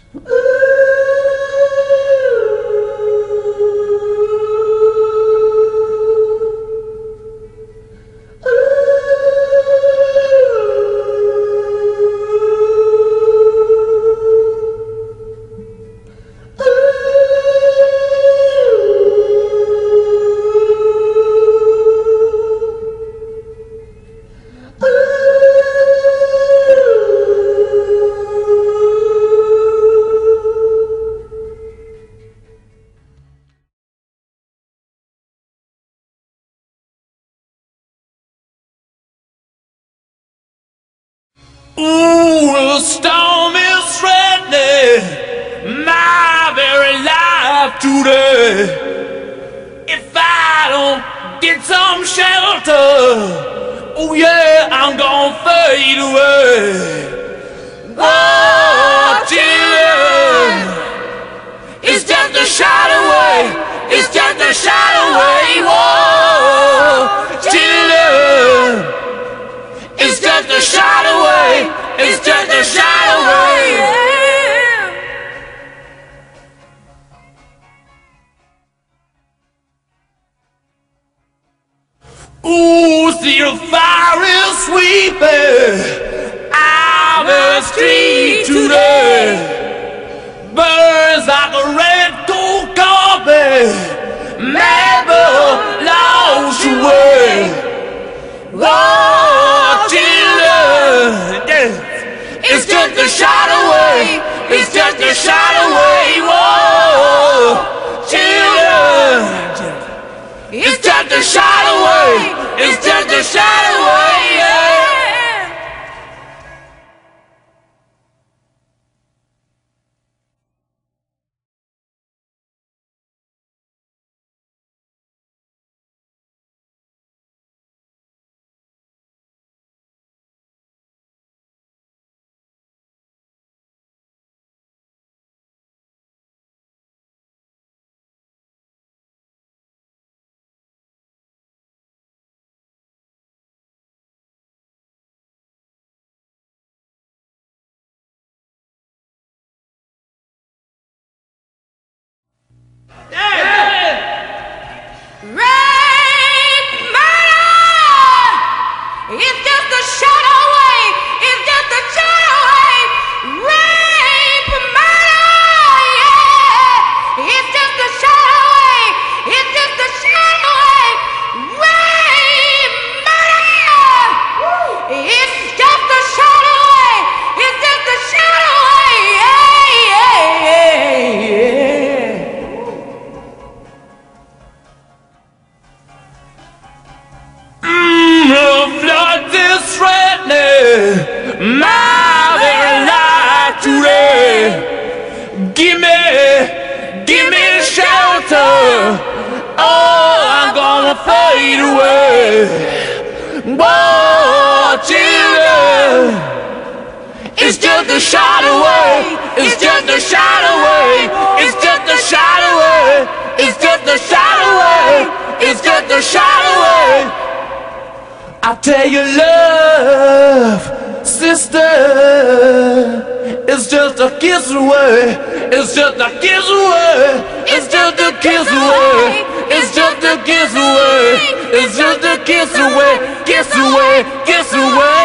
Ooh, the storm is threatening my very life today. If I don't get some shelter, oh yeah, I'm gonna fade away. Oh, children, it's just a shot away. It's just a shot away. Whoa, children, it's just a shot away. It's just a shot away. Ooh, see the fire is sweeping out the street today. Burns like a red cold carpet, never lost your way. Oh, children, it's just a shot away. It's just a shot away. Whoa, children, it's just a shot away. It's just a shot away. Yeah. It's just a shot away. It's just a shot away. Rape, murder, yeah. It's just a shot away. It's just a shot away. Rape, murder. It's just a shot away. It's just a shot away. Yeah, yeah, yeah. Flood is threatening my very life today. Give me shelter. Oh, I'm gonna fade away. Whoa, children, it's just a shot away. It's just a shot away. It's just a shot away. It's just a shot away. It's just a shot away. I tell you, love, sister, it's just a kiss away. It's just a kiss away. It's just a kiss away. It's just a kiss away. It's just a kiss away. Kiss away. Kiss away.